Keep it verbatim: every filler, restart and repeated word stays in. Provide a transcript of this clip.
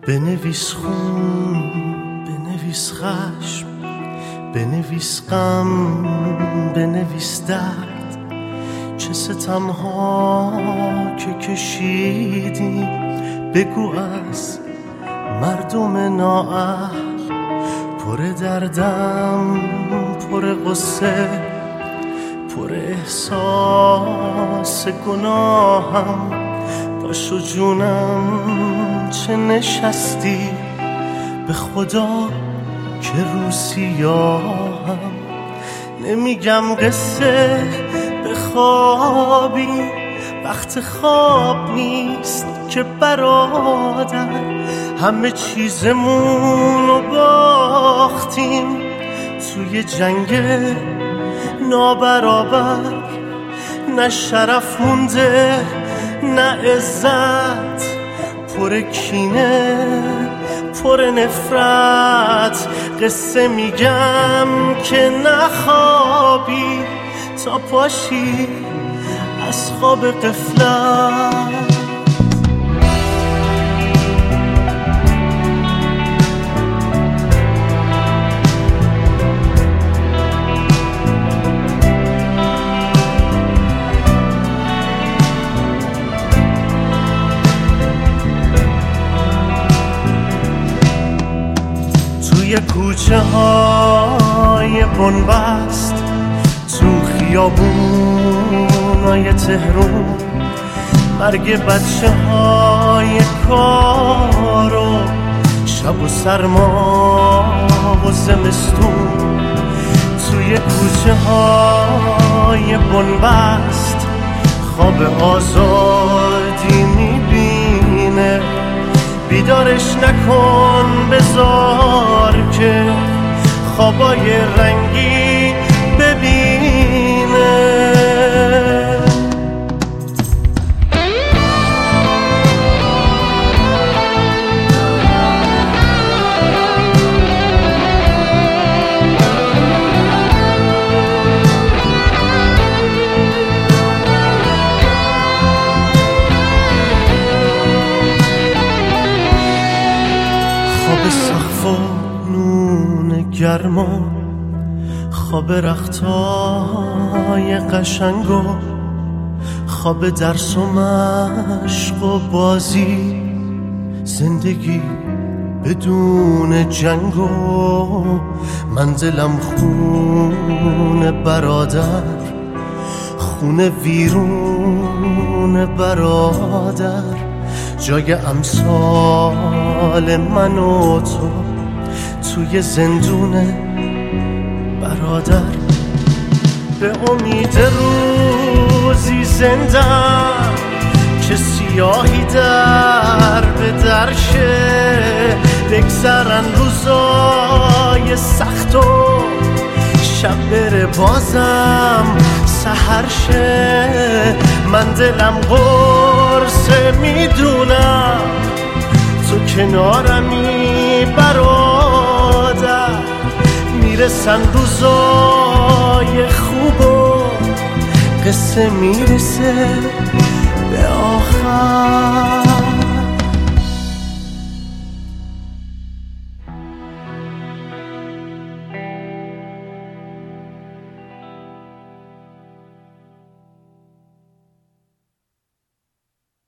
بنویس خون، بنویس خشم، بنویس غم، بنویس درد. چه ستمها که کشیدی بگو از مردم نااهل. پر دردم، پر قصه، پر احساس گناهم. باشو جونم چه نشستی، به خدا که رو سیاهم. نمیگم قصه بخوابی، وقت خواب نیست که برادر. همه چیزمون رو باختیم توی جنگ نابرابر. نه شرف مونده نه عزت، پر کینه پر نفرت. قصه میگم که نخوابی تا پاشی از خواب غفلت. توی کوچه های بنبست، تو خیابونای تهرون، مرگ بچه های کارو، شب و سرما و زمستون. توی کوچه های بنبست خواب آزادی میبینه. بیدارش نکن، بذار که خوابای رنگی ببینه. خواب سقف و نون گرما، خواب رختای قشنگ و خواب درس و مشق و بازی. زندگی بدون جنگ و من دلم خون برادر، خون ویرون برادر. جای امثال من و تو توی زندونه برادر. به امید روزی زندم که سیاهی در به درشه. بگذرن روزای سخت و شب بره بازم سحر شه. من دلم قرصه میدونم تو کنارمی برادر. میرسن روزای خوب و قصه میرسه به آخر.